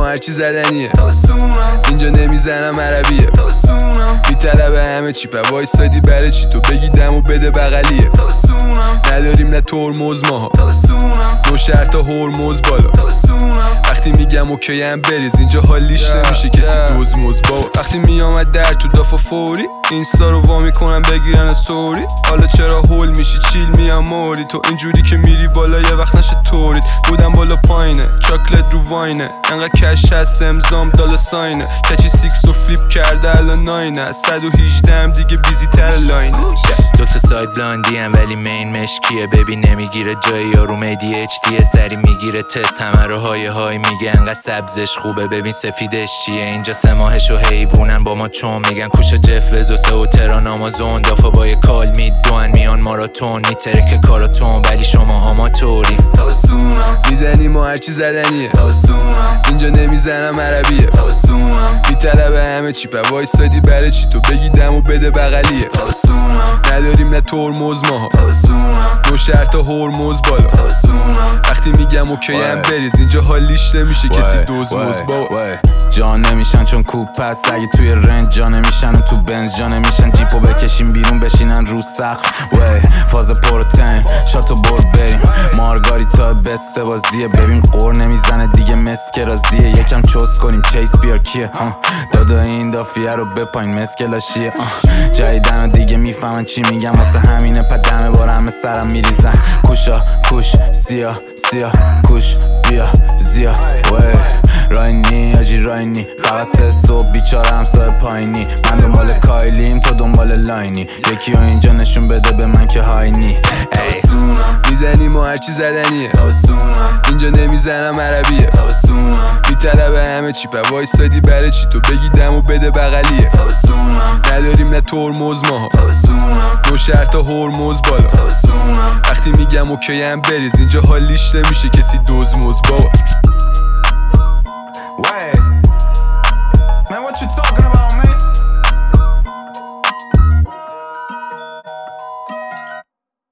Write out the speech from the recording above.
ما هرچی زدنیه اینجا نمیزنم عربیه میطلبه همه چی پا وایستادی برای چی تو بگی دمو بده بغلیه نداریم نه ترمز ماها نو شرطا هرمز بالا وقتی میگم اوکی هم بریز اینجا حالیش نمیشه کسی دوزمز بابا وقتی میامد در تو دافا فوری اینستا رو وا میکنم بگیرن استوری حالا چرا هول میشی چیل میام موری تو اینجوری که میری بالا یه وقت نشه تورید بودم بالا پایینه چاکلت رو واینه انقدر کش هست امضام دال ساینه کچی سیکس و فلیپ کرده الان ناینه 118 هم دیگه بیزی تر لاینه دوتا ساید بلاندی هم ولی مین مشکیه ببین نمیگیره جایی یارو میدی اچ دیه سری میگیره تست همه رو های میگه انقدر سبزش خوبه ببین سفیدش چیه اینجا 3 ماهش و حیوونن با ما چون میگن کوشا جف وزوسه و تران آمازون دافا با یه کال میدوان میان ماراتون میترکه کاراتون ولی شما آماتوری میزنی ما هرچی زدنیه اینجا نمیزنم عربیه میطلبه همه چی پا وایستادی برای چی تو بگی دمو بده بغلیه نداریم نه ترمز ماها نو شرطا هرمز بالا وقتی میگم اوکی هم بریز اینجا حالیش نمیشه کسی دوزمز بابا جان نمیشن چون کوپ هست اگه توی رنج جا نمیشن و تو بنز جا نمیشن جیپو بکشیم بیرون بشینن رو سقف فاز پروتئین شاتو برد بریم مارگاریتا بسته بازیه ببین قور نمیزنه دیگه مسک رازیه یکم چوس کنیم چیس بیار کیه دادا این دافیه رو بپاین مسکلاشیه جایدن و دیگه میفهمن چی میگم واسه همینه پدمه بار همه سرم میریزن کوشا کوش سیاه سیاه کوش بیا زیا راینی آجی راینی فقط 3 صبح بیچاره همسای پایینی من دنبال کایلیم تو دنبال لاینی یکی و اینجا نشون بده به من که هاینی میزنی ما هرچی زدنیه اینجا نمیزنم عربیه میطلبه همه چی پا وایستادی برای چی تو بگی دمو بده بغلیه نداریم نه ترمز ماها نو شرطا هرمز بالا وقتی میگم اوکی هم بریز اینجا حالیش نمیشه کسی دوزمز بابا